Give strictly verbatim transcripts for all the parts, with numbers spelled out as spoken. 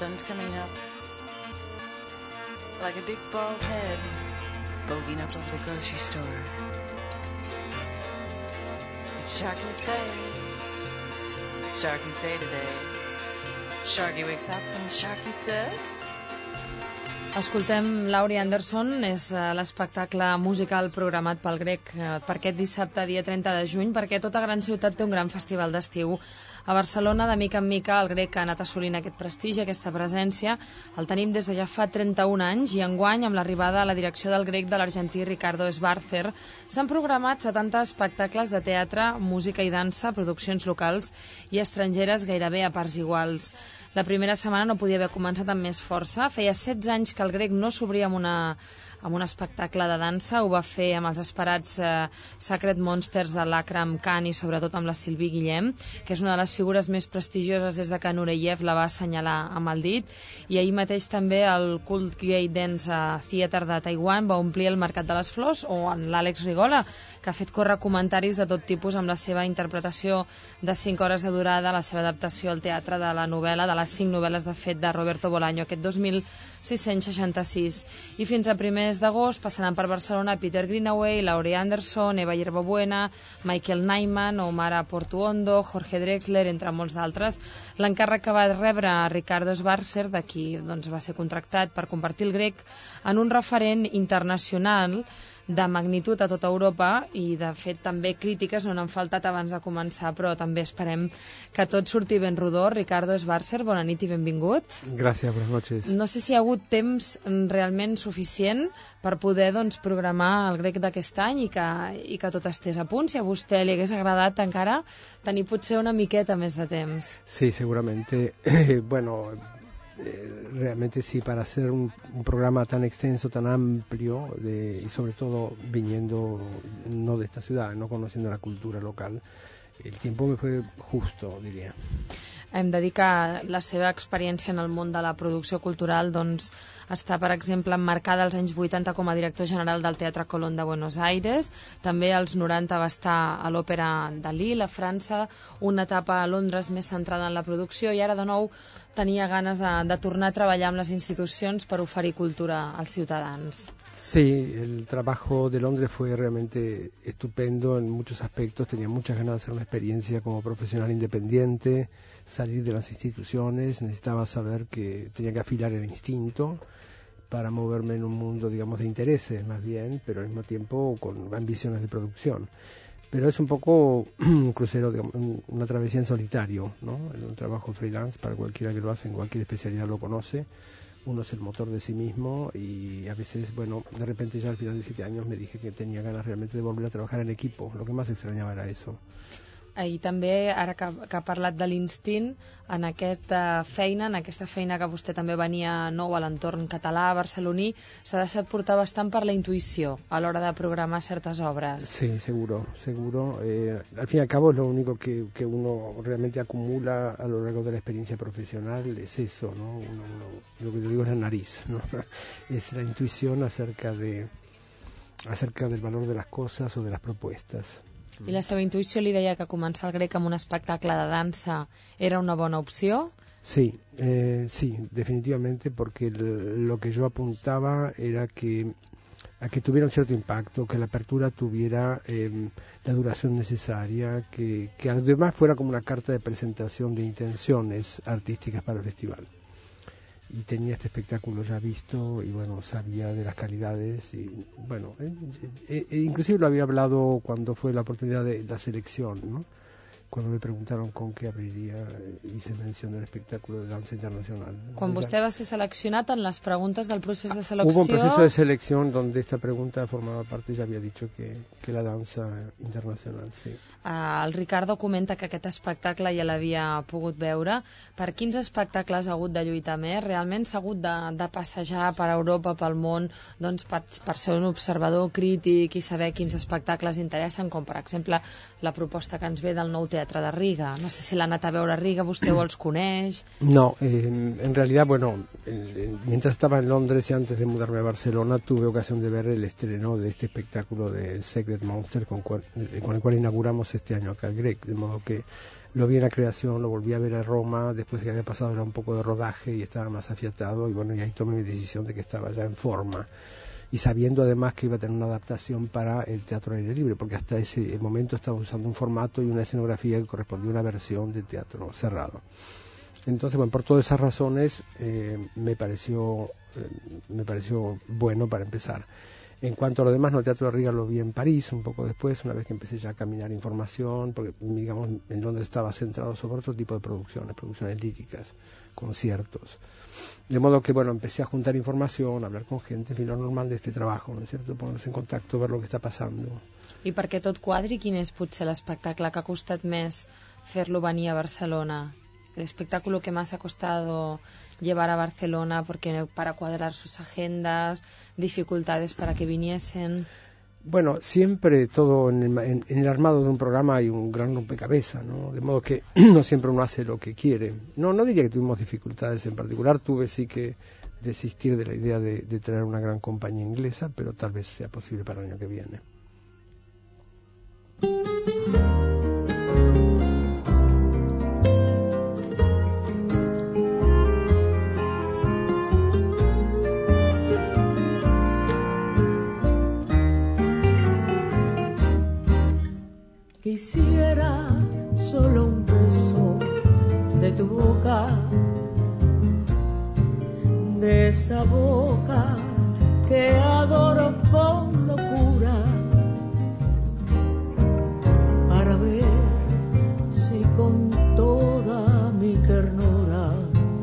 sun's coming up like a big bald head bulging up over the grocery store. It's Sharky's day. It's Sharky's day today. Sharky wakes up and Sharky says... Escoltem Laurie Anderson, és l'espectacle musical programat pel Grec per aquest dissabte, dia trenta de juny, perquè tota gran ciutat té un gran festival d'estiu. A Barcelona, de mica en mica, el Grec ha anat assolint aquest prestigi, aquesta presència. El tenim des de ja fa trenta-un anys i enguany, amb l'arribada a la direcció del Grec de l'argentí Ricardo Esbarzer, s'han programat setanta espectacles de teatre, música i dansa, produccions locals i estrangeres gairebé a parts iguals. La primera setmana no podia haver començat amb més força. Feia setze anys que el Grec no s'obria amb una amb un espectacle de dansa. Ho va fer amb els esperats eh, Sacred Monsters de l'Akram Khan i sobretot amb la Sylvie Guillem, que és una de les figures més prestigioses des de que Nureyev la va assenyalar amb el dit. I ahir mateix també el Cult Gay Dance Theater de Taiwan va omplir el Mercat de les Flors, o en l'Àlex Rigola, que ha fet córrer comentaris de tot tipus amb la seva interpretació de cinc hores de durada, la seva adaptació al teatre de la novel·la, de les cinc novel·les de fet de Roberto Bolaño, aquest dos mil sis-cents seixanta-sis. I fins a primers d'agost passaran per Barcelona Peter Greenaway, Laurie Anderson, Eva Yerbabuena, Michael Nyman, Omar Portuondo, Jorge Drexler, entre molts d'altres. L'encàrrec que va rebre Ricardo Esbarzer, de qui doncs, va ser contractat per convertir el Grec en un referent internacional de magnitud a tota Europa, i de fet també crítiques no n'han faltat abans de començar, però també esperem que tot surti ben rodó. Ricardo Esbarzer, bona nit i benvingut. Gràcies, buenas noches. No sé si hi ha hagut temps realment suficient per poder doncs, programar el Grec d'aquest any i que, i que tot estés a punt. Si a vostè li hagués agradat encara tenir potser una miqueta més de temps. Sí, seguramente. bueno... Eh, realmente sí, para hacer un, un programa tan extenso, tan amplio de, y sobre todo viniendo no de esta ciudad, no conociendo la cultura local, el tiempo me fue justo, diría. Hem de dir que la seva experiència en el món de la producció cultural doncs, està, per exemple, emmarcada als anys vuitanta com a director general del Teatre Colón de Buenos Aires. També als noranta va estar a l'Òpera de Lille, a França, una etapa a Londres més centrada en la producció, i ara de nou tenia ganes de, de tornar a treballar amb les institucions per oferir cultura als ciutadans. Sí, el trabajo de Londres fue realmente estupendo en muchos aspectos. Tenía muchas ganas de hacer una experiencia como profesional independiente, salir de las instituciones. Necesitaba saber que tenía que afilar el instinto para moverme en un mundo, digamos, de intereses más bien, pero al mismo tiempo con ambiciones de producción. Pero es un poco un crucero, digamos, una travesía en solitario, ¿no? Un trabajo freelance para cualquiera que lo hace en cualquier especialidad lo conoce. Uno es el motor de sí mismo y a veces, bueno, de repente ya al final de siete años me dije que tenía ganas realmente de volver a trabajar en equipo. Lo que más extrañaba era eso. I també, ara que, que ha parlat de l'instint, en aquesta feina, en aquesta feina que vostè també venia nou a l'entorn català, barceloní, s'ha deixat portar bastant per la intuïció a l'hora de programar certes obres. Sí, seguro, seguro. Eh, al fin y al cabo es lo único que, que uno realmente acumula a lo largo de la experiencia profesional, es eso, ¿no? Uno, uno, lo que yo digo es la nariz, ¿no? Es la intuición acerca de, acerca del valor de las cosas o de las propuestas. I la seva intuïció li deia que començar el Grec amb un espectacle de dansa era una bona opció? Sí, eh, sí, definitivamente, porque el, lo que yo apuntaba era que a que tuviera un cierto impacto, que la apertura tuviera eh, la duración necesaria, que, que además fuera como una carta de presentación de intenciones artísticas para el festival. Y tenía este espectáculo ya visto y bueno, sabía de las calidades y bueno, eh, eh, inclusive lo había hablado cuando fue la oportunidad de la selección, ¿no? Cuando me preguntaron con qué abriría, hice mención del espectáculo de danza internacional. Quan vostè va ser seleccionat, en les preguntes del procés de selecció... Hubo un proceso de selección donde esta pregunta formaba parte, ya había dicho que, que la danza internacional, sí. Uh, el Ricardo comenta que aquest espectacle ja l'havia pogut veure. Per quins espectacles ha hagut de lluitar més? Realment s'ha hagut de, de passejar per Europa, pel món, doncs per, per ser un observador crític i saber quins espectacles interessen, com per exemple la proposta que ens ve del nou teatre de Riga. No sé si l'ha anat a veure a Riga, vostè o els coneix. No, eh, en realidad, bueno, eh, mientras estaba en Londres y antes de mudarme a Barcelona, tuve ocasión de ver el estreno de este espectáculo de Sacred Monsters con, cual, con el cual inauguramos este año acá el Grec, de modo que lo vi en la creación, lo volví a ver a Roma, después de que había pasado ya un poco de rodaje y estaba más afiatado, y bueno, y ahí tomé mi decisión de que estaba ya en forma. Y sabiendo además que iba a tener una adaptación para el teatro al aire libre, porque hasta ese momento estaba usando un formato y una escenografía que correspondía a una versión de teatro cerrado. Entonces, bueno, por todas esas razones eh, me pareció eh, me pareció bueno para empezar. En cuanto a lo demás, no, el Teatro de Riga lo vi en París un poco después, una vez que empecé ya a caminar información, porque digamos en Londres estaba centrado sobre otro tipo de producciones, producciones líricas, conciertos. De modo que, bueno, empecé a juntar información, a hablar con gente, en fin, lo normal de este trabajo, ¿no es cierto? Ponerse en contacto, ver lo que está pasando. I perquè tot quadri, quin és potser l'espectacle que ha costat més fer-lo venir a Barcelona? El espectáculo que más ha costado llevar a Barcelona porque para cuadrar sus agendas, dificultades para que viniesen. Bueno, siempre todo en el, en, en el armado de un programa hay un gran rompecabezas, ¿no? De modo que no siempre uno hace lo que quiere. No, no diría que tuvimos dificultades en particular, tuve sí que desistir de la idea de, de traer una gran compañía inglesa, pero tal vez sea posible para el año que viene. Quisiera solo un beso de tu boca, de esa boca que adoro con locura, para ver si con toda mi ternura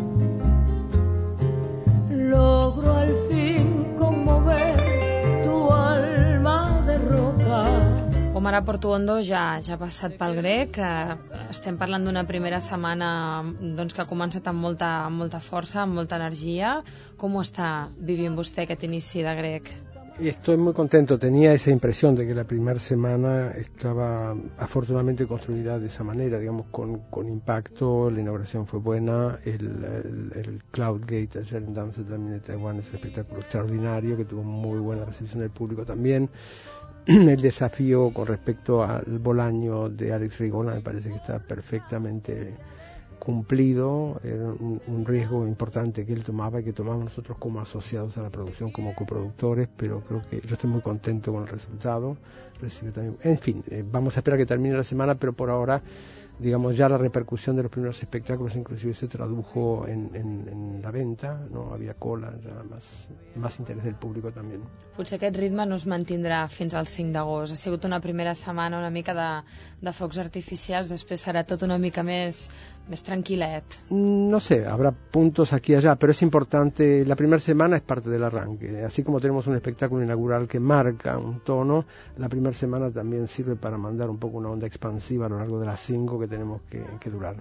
logro al fin conmover tu alma de roca. Omar Portuondo ja, ja ha passat pel grec, eh, estem parlant d'una primera setmana doncs, que ha començat amb molta, amb molta força, amb molta energia. Com ho està vivint vostè aquest inici de grec? Estoy muy contento, tenía esa impresión de que la primera semana estaba afortunadamente construida de esa manera, digamos, con, con impacto, la inauguración fue buena, el, el, el Cloud Gate ayer en Danza también de Taiwán es un espectáculo extraordinario que tuvo muy buena recepción del público también. El desafío con respecto al Bolaño de Alex Rigona me parece que está perfectamente cumplido, era un, un riesgo importante que él tomaba y que tomamos nosotros como asociados a la producción, como coproductores, pero creo que yo estoy muy contento con el resultado. Recibe también, en fin, eh, vamos a esperar que termine la semana, pero por ahora, digamos, ya la repercusión de los primeros espectáculos inclusive se tradujo en, en, en la venta, no había cola, ya más, más interés del público también. Potser aquest ritme no es mantindrà fins al cinc d'agost. Ha sigut una primera setmana una mica de, de focs artificials, després serà tot una mica més, més tranquilet. No sé, habrá puntos aquí y allá, pero es importante, la primera semana es parte del arranque. Así como tenemos un espectáculo inaugural que marca un tono, la primera semana también sirve para mandar un poco una onda expansiva a lo largo de las cinco que tenemos que, que durar.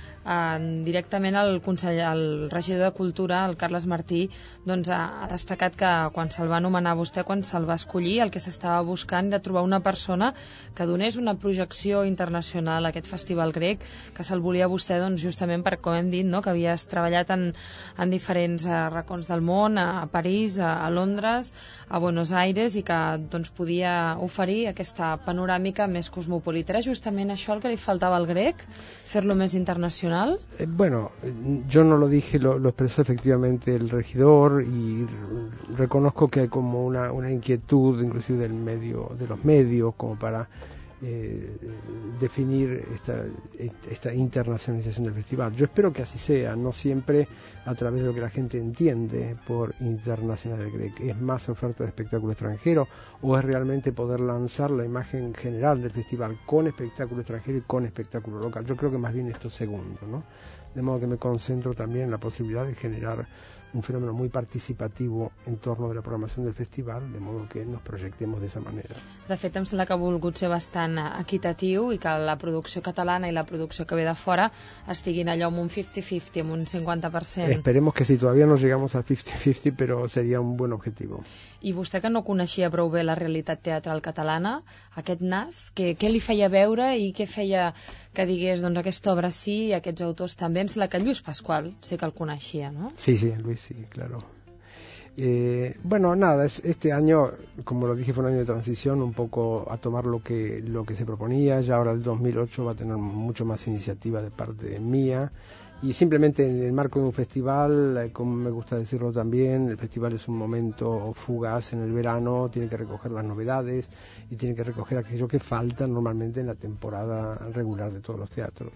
Uh, directament el, conseller, el regidor de Cultura, el Carles Martí, doncs ha, ha destacat que quan se'l va anomenar vostè, quan se'l va escollir, el que s'estava buscant era trobar una persona que donés una projecció internacional a aquest festival grec, que se'l volia vostè doncs, justament per, com hem dit, no? Que havies treballat en, en diferents uh, racons del món, a, a París, a, a Londres, a Buenos Aires, i que doncs, podia oferir aquesta panoràmica més cosmopolita. Era justament això el que li faltava al grec, fer-lo més internacional. Eh, bueno, yo no lo dije, lo, lo expresó efectivamente el regidor y reconozco que hay como una, una inquietud inclusive del medio, de los medios como para eh, definir esta, esta internacionalización del festival. Yo espero que así sea, no siempre a través de lo que la gente entiende por internacional del Grec. ¿Es más oferta de espectáculo extranjero o es realmente poder lanzar la imagen general del festival con espectáculo extranjero y con espectáculo local? Yo creo que más bien esto segundo, ¿no? De modo que me concentro también en la posibilidad de generar un fenómeno muy participativo en torno de la programación del festival, de modo que nos proyectemos de esa manera. De fet, em sembla que ha volgut ser bastant equitatiu i que la producció catalana i la producció que ve de fora estiguin allò amb un cincuenta cincuenta, amb un cincuenta per cent. Esperemos que sí, todavía no llegamos al cincuenta cincuenta, pero sería un buen objetivo. I vostè, que no coneixia prou bé la realitat teatral catalana, aquest nas, què, què li feia veure i què feia que digués, doncs aquesta obra sí i aquests autors també? Em sembla que Lluís Pasqual sé que el coneixia, no? Sí, sí, Luis, sí, claro. Eh, bueno, nada, es, este año, como lo dije, fue un año de transición, un poco a tomar lo que lo que se proponía. Ya ahora el dos mil ocho va a tener mucho más iniciativa de parte mía. Y simplemente en el marco de un festival, como me gusta decirlo también, el festival es un momento fugaz en el verano, tiene que recoger las novedades y tiene que recoger aquello que falta normalmente en la temporada regular de todos los teatros.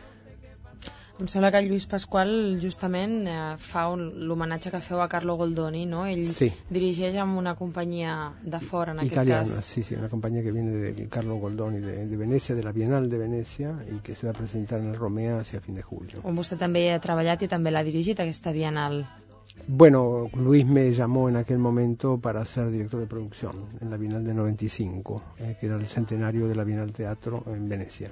Em sembla que Lluís Pasqual justament eh, fa un, l'homenatge que feu a Carlo Goldoni, no? Ell sí. dirigeix amb una companyia de fora, en Italiana, aquest cas. sí, sí, una compañía que viene de Carlo Goldoni de, de Venecia, de la Bienal de Venecia, y que se va a presentar en el Romea hacia fin de julio. On vostè també ha treballat i també l'ha dirigit, aquesta Bienal. Bueno, Luis me llamó en aquel momento para ser director de producción en la Bienal de noventa y cinco, eh, que era el centenario de la Bienal Teatro en Venecia.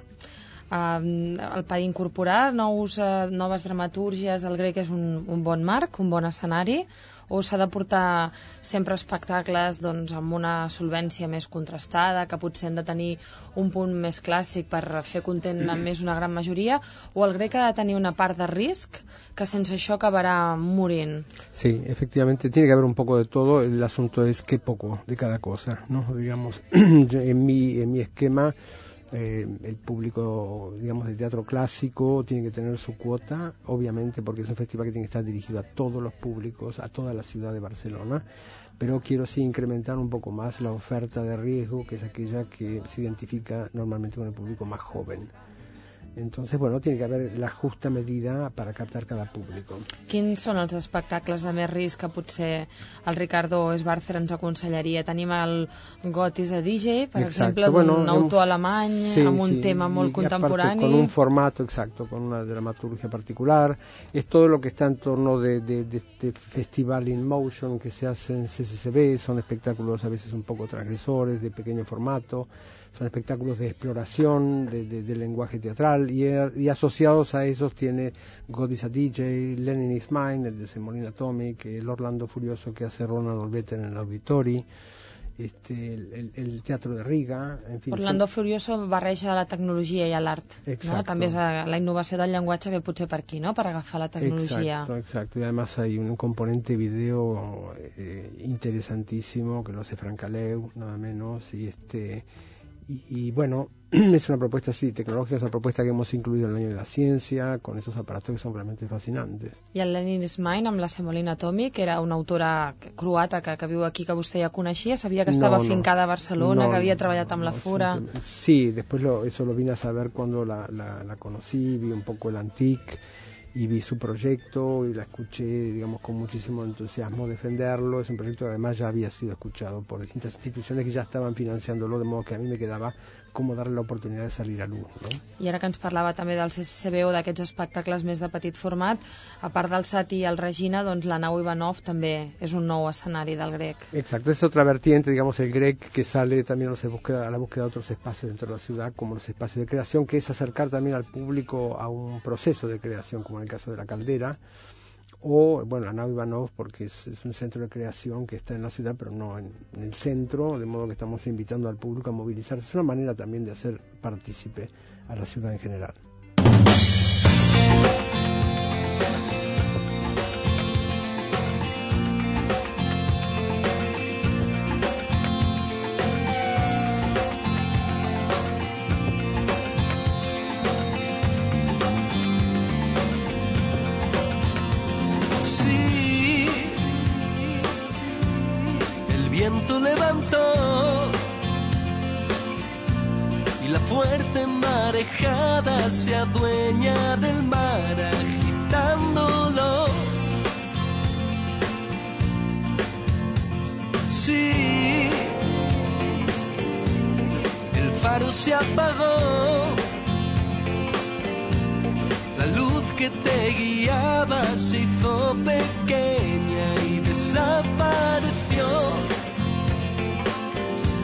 Uh, el, per incorporar nous, uh, noves dramatúrgies, el grec és un, un bon marc, un bon escenari, o s'ha de portar sempre espectacles doncs, amb una solvència més contrastada, que potser han de tenir un punt més clàssic per fer content a més una gran majoria, o el grec ha de tenir una part de risc que sense això acabarà morint? Sí, efectivamente, tiene que haber un poco de todo. El asunto es qué poco de cada cosa, ¿no? Digamos, en mi, en mi esquema, Eh, el público, digamos, del teatro clásico tiene que tener su cuota, obviamente, porque es un festival que tiene que estar dirigido a todos los públicos, a toda la ciudad de Barcelona, pero quiero sí incrementar un poco más la oferta de riesgo, que es aquella que se identifica normalmente con el público más joven. Entonces, bueno, tiene que haber la justa medida para captar cada público. Quins són els espectacles de més risc que potser el Ricardo Esbárcer ens aconsellaria? Tenim el Gotis a D J, per exacto. exemple, bueno, d'un autor alemany, sí, amb un sí, tema molt contemporani. Con un formato exacto, con una dramaturgia particular. Es todo lo que está en torno de, de, de este festival in motion que se hace en C C C B. Son espectáculos a veces un poco transgresores, de pequeño formato. Son espectáculos de exploración de, de, del lenguaje teatral y, y asociados a esos tiene God is a D J, Lenin is Mine, el de Semolina Atomic, el Orlando Furioso que hace Ronald Olvetter en el Auditori, este, el, el, el Teatro de Riga, en fin. Orlando son... Furioso barreja la tecnologia i l'art, no? També és la innovació del llenguatge ve potser per aquí, no? Per agafar la tecnologia. Exacto, exacto. Y además hay un componente video eh, interesantísimo que lo hace Francaleu, nada menos, y este... Y, y bueno, es una propuesta, sí, tecnológica, es una propuesta que hemos incluido en el año de la ciencia, con esos aparatos que son realmente fascinantes. I el Lenin is Mine, amb la Semolina Atomic, que era una autora croata que, que viu aquí, que vostè ja coneixia, sabia que estava no, no. fincada a Barcelona, no, que havia no, treballat amb no, la Fura. Sí, después lo, eso lo vine a saber cuando la, la, la conocí, vi un poco el Antique y vi su proyecto y la escuché, digamos, con muchísimo entusiasmo defenderlo. Es un proyecto que además ya había sido escuchado por distintas instituciones que ya estaban financiándolo, de modo que a mí me quedaba como darle la oportunidad de salir a luz, ¿no? I ara que ens parlava també del C C C B o d'aquests espectacles més de petit format, a part del Sati i el Regina, doncs la Nau Ivanov també és un nou escenari del grec. Exacto, es otra vertiente, digamos, el grec que sale también a la búsqueda de otros espacios dentro de la ciudad, como los espacios de creación, que es acercar también al público a un proceso de creación, como en el caso de la Caldera, o, bueno, la Nau Ivanov, porque es, es un centro de creación que está en la ciudad, pero no en, en el centro, de modo que estamos invitando al público a movilizarse. Es una manera también de hacer partícipe a la ciudad en general. Se adueña del mar agitándolo. Sí, el faro se apagó, la luz que te guiaba se hizo pequeña y desapareció.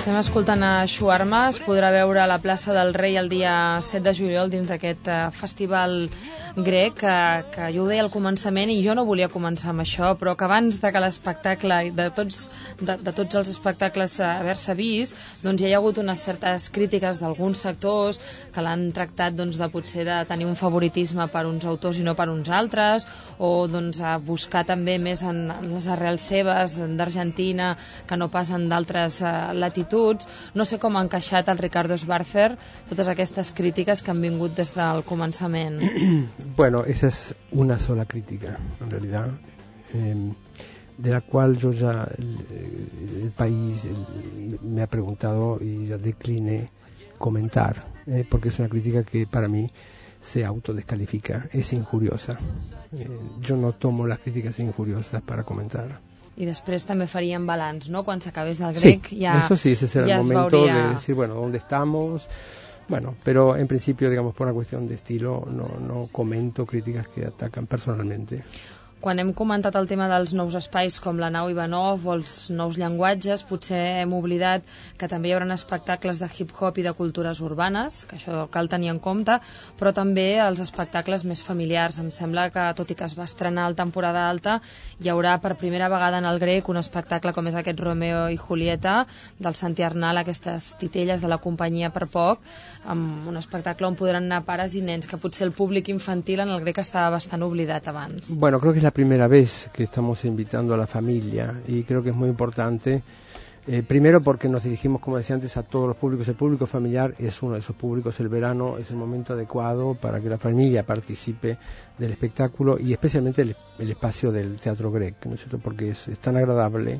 Estem escoltant a Shawarma, es podrà veure a la plaça del Rei el dia set de juliol dins d'aquest uh, festival grec, que, que jo ho deia al començament i jo no volia començar amb això, però que abans de que l'espectacle, de tots, de, de tots els espectacles uh, haver-se vist, doncs hi ha hagut unes certes crítiques d'alguns sectors que l'han tractat doncs, de potser de tenir un favoritisme per uns autors i no per uns altres, o doncs, a buscar també més en, en les arrels seves d'Argentina que no pas en d'altres uh, latituds. No sé com ha encaixat el Ricardo Schwarzer totes aquestes crítiques que han vingut des del començament. Bueno, esa es una sola crítica, en realidad, eh, de la cual yo ya, el, el país el, me ha preguntado y ya decliné comentar, eh, porque es una crítica que para mí se autodescalifica, es injuriosa. Eh, yo no tomo las críticas injuriosas para comentar. I després també faríem balanç, ¿no? Quan s'acabés el grec, sí, ya, eso sí, ese será ya el momento veuria... de decir, bueno, ¿dónde estamos? Bueno, pero en principio, digamos, por una cuestión de estilo, no, no comento críticas que atacan personalmente. Quan hem comentat el tema dels nous espais com la nau Ivanov o els nous llenguatges, potser hem oblidat que també hi haurà espectacles de hip-hop i de cultures urbanes, que això cal tenir en compte, però també els espectacles més familiars. Em sembla que, tot i que es va estrenar a temporada alta, hi haurà per primera vegada en el grec un espectacle com és aquest Romeo i Julieta, del Santi Arnal, aquestes titelles de la companyia per poc, amb un espectacle on podran anar pares i nens, que potser el públic infantil en el grec estava bastant oblidat abans. Bueno, creo que es la primera vez que estamos invitando a la familia y creo que es muy importante, eh, primero porque nos dirigimos, como decía antes, a todos los públicos. El público familiar es uno de esos públicos. El verano es el momento adecuado para que la familia participe del espectáculo y especialmente el, el espacio del Teatro Grec, ¿no es cierto? Porque es, es tan agradable.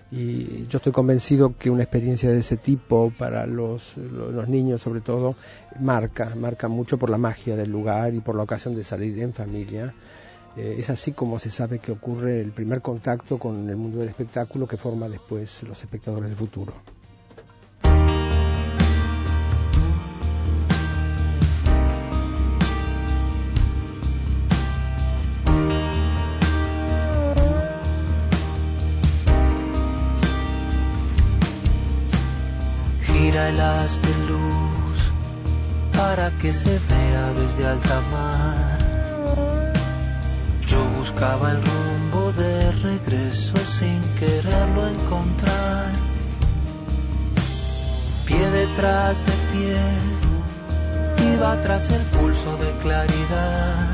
Y yo estoy convencido que una experiencia de ese tipo para los, los niños sobre todo marca, marca mucho por la magia del lugar y por la ocasión de salir en familia. Eh, es así como se sabe que ocurre el primer contacto con el mundo del espectáculo que forma después los espectadores del futuro. Gira el haz de luz para que se vea desde alta mar. Yo buscaba el rumbo de regreso sin quererlo encontrar. Pie detrás de pie, iba tras el pulso de claridad.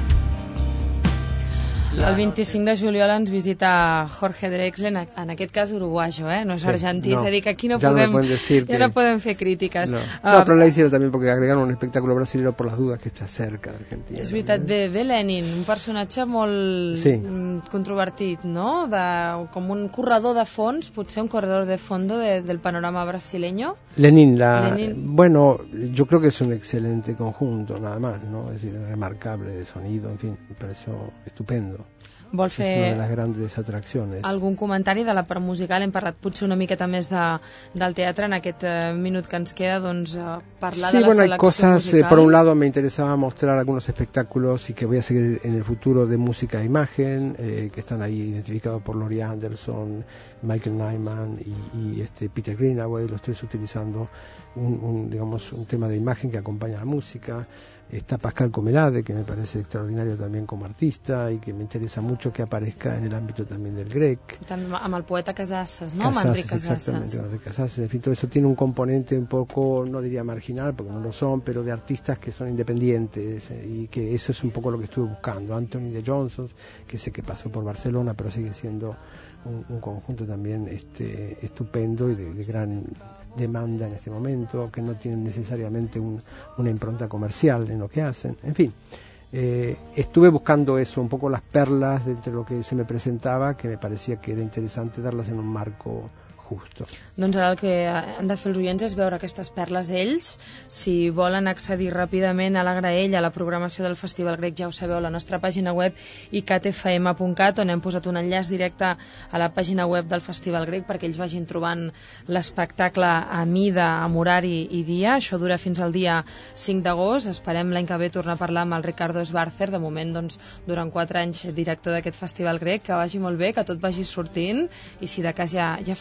El vint-i-cinc de juliol ens visita Jorge Drexler, en, en aquest cas uruguayo, eh? No és sí, argentí, no, és a dir, que aquí no ja podem, no ja que... no podem fer crítiques. No, uh, no pero la hicieron también porque agregaron un espectáculo brasileño por las dudas que está cerca de Argentina. És veritat, bé, bé Lenin, un personatge molt sí. controvertit, no? De, com un corredor de fons, potser un corredor de fondo de, del panorama brasileño. Lenin, la, Lenin, bueno, yo creo que es un excelente conjunto, nada más, ¿no? Es decir, remarcable de sonido, en fin, me pareció estupendo. Vol fer fer una de les grandes atraccions. Algun comentari de la part musical? Hem parlat potser una miqueta més de, del teatre en aquest uh, minut que ens queda, doncs uh, parlar sí, de la bueno, selecció cosas, musical. Eh, por un lado me interesaba mostrar algunos espectáculos y que voy a seguir en el futuro de música e imagen, eh, que están ahí identificados por Laurie Anderson, Michael Nyman y, y este Peter Greenaway, los tres utilizando un, un, digamos, un tema de imagen que acompaña a la música. Está Pascal Comelade, que me parece extraordinario también como artista y que me interesa mucho que aparezca en el ámbito también del grec. També amb el poeta Casasses, ¿no? Casasses, Enric Casasses. exactamente, Enric Casasses. En fin, todo eso tiene un componente un poco, no diría marginal, porque no lo son, pero de artistas que son independientes eh, y que eso es un poco lo que estuve buscando. Anthony de Johnson, que sé que pasó por Barcelona, pero sigue siendo un, un conjunto también este, estupendo y de, de gran demanda en este momento, que no tienen necesariamente un, una impronta comercial en lo que hacen, en fin. Eh, estuve buscando eso, un poco las perlas de entre lo que se me presentaba, que me parecía que era interesante darlas en un marco justo. Doncs ara el que han de fer els oients és veure aquestes perles ells. Si volen accedir ràpidament a la graella, a la programació del Festival Grec, ja ho sabeu, a la nostra pàgina web i c a t f m punt cat, on hem posat un enllaç directe a la pàgina web del Festival Grec perquè ells vagin trobant l'espectacle a mida, amb horari i dia. Això dura fins al dia cinc d'agost. Esperem l'any que ve tornar a parlar amb el Ricardo Schwarzer, de moment doncs, durant quatre anys director d'aquest Festival Grec. Que vagi molt bé, que tot vagi sortint i si de cas ja, ja faríem balanç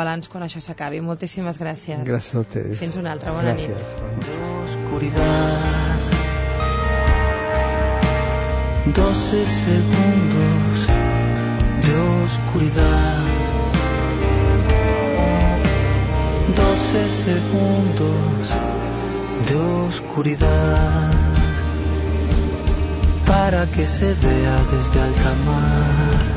balanç quan això s'acabi. Moltíssimes gràcies. Gràcies a ustedes. Fins una altra, bona Gracias. nit. Oscuridad, doce segundos de oscuridad, doce segundos de oscuridad, para que se vea desde alta mar.